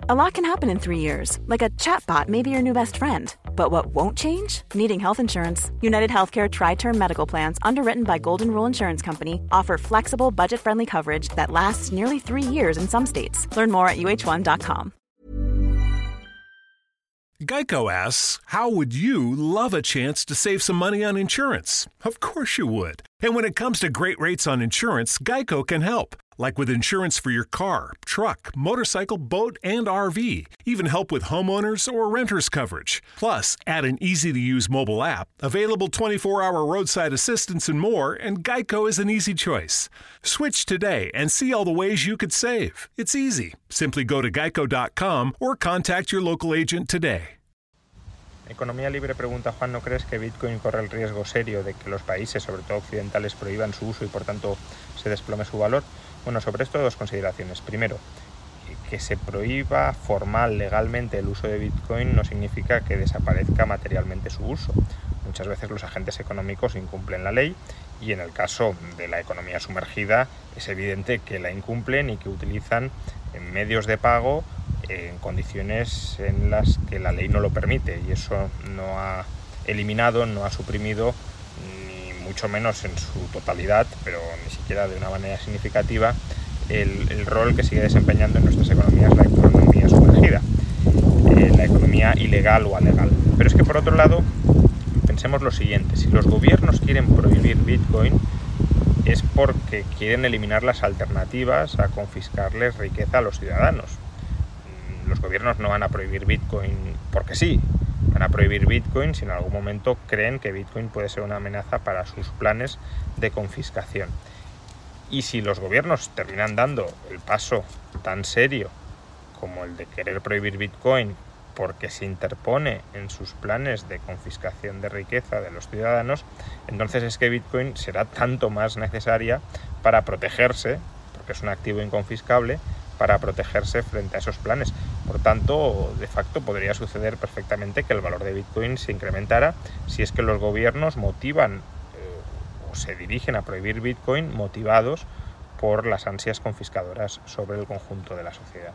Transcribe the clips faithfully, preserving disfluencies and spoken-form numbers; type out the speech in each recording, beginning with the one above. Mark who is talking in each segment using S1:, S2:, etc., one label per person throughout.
S1: A lot can happen in three years, like a chatbot may be your new best friend. But what won't change? Needing health insurance. United Healthcare Tri-Term Medical Plans, underwritten by Golden Rule Insurance Company, offer flexible, budget-friendly coverage that lasts nearly three years in some states. Learn more at U H one dot com.
S2: Geico asks, how would you love a chance to save some money on insurance? Of course you would. And when it comes to great rates on insurance, Geico can help. Like with insurance for your car, truck, motorcycle, boat, and R V. Even help with homeowners or renters coverage. Plus, add an easy-to-use mobile app, available twenty-four hour roadside assistance and more, and Geico is an easy choice. Switch today and see all the ways you could save. It's easy. Simply go to geico dot com or contact your local agent today.
S3: Economía Libre pregunta, Juan, ¿no crees que Bitcoin corre el riesgo serio de que los países, sobre todo occidentales, prohíban su uso y por tanto se desplome su valor? Bueno, sobre esto dos consideraciones. Primero, que se prohíba formal, legalmente el uso de Bitcoin no significa que desaparezca materialmente su uso. Muchas veces los agentes económicos incumplen la ley y en el caso de la economía sumergida es evidente que la incumplen y que utilizan medios de pago en condiciones en las que la ley no lo permite, y eso no ha eliminado, no ha suprimido, ni mucho menos en su totalidad, pero ni siquiera de una manera significativa, el, el rol que sigue desempeñando en nuestras economías la economía sumergida, eh, la economía ilegal o alegal. Pero es que por otro lado, pensemos lo siguiente: si los gobiernos quieren prohibir Bitcoin es porque quieren eliminar las alternativas a confiscarles riqueza a los ciudadanos. Los gobiernos no van a prohibir Bitcoin porque sí, van a prohibir Bitcoin si en algún momento creen que Bitcoin puede ser una amenaza para sus planes de confiscación. Y si los gobiernos terminan dando el paso tan serio como el de querer prohibir Bitcoin porque se interpone en sus planes de confiscación de riqueza de los ciudadanos, entonces es que Bitcoin será tanto más necesaria para protegerse, porque es un activo inconfiscable, para protegerse frente a esos planes. Por tanto, de facto podría suceder perfectamente que el valor de Bitcoin se incrementara si es que los gobiernos motivan eh, o se dirigen a prohibir Bitcoin motivados por las ansias confiscadoras sobre el conjunto de la sociedad.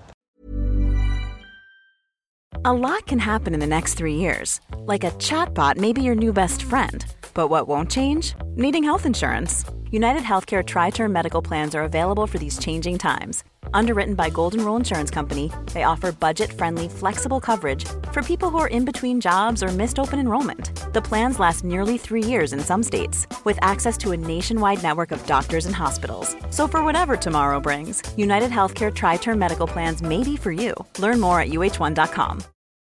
S1: A lot can happen in the next three years. Like a chatbot may be your new best friend. But what won't change? Needing health insurance. United Healthcare Tri-Term Medical Plans are available for these changing times. Underwritten by Golden Rule Insurance Company, they offer budget-friendly, flexible coverage for people who are in between jobs or missed open enrollment. The plans last nearly three years in some states, with access to a nationwide network of doctors and hospitals. So for whatever tomorrow brings, United Healthcare Tri-Term Medical Plans may be for you. Learn more at U H one dot com.